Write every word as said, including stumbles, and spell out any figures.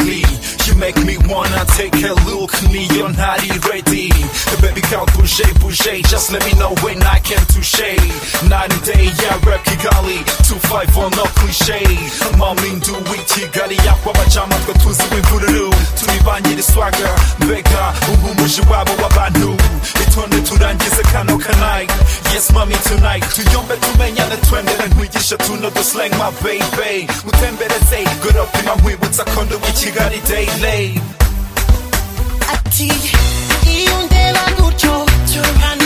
lately. You make me wanna take a look, me, you're not ready. Baby girl, bouger, bouger, just let me know when I can touche. Night and day, yeah, rap Kigali, two five one, no cliche. Mamin do we Kigali, yakwa bajama twe tuzi w'imvururu. Turi banyiri swagger, mbega umuji wabo w'abantu. Itonde turangize kano kanai. Yes, mommy, tonight tuyombe tumenyane twendere ntwigisha tuno duslang my baby. Utembereze, good up in my nkwibutsa kondo w'ikigali daily. Ati, iyo ndeba gutyo, turana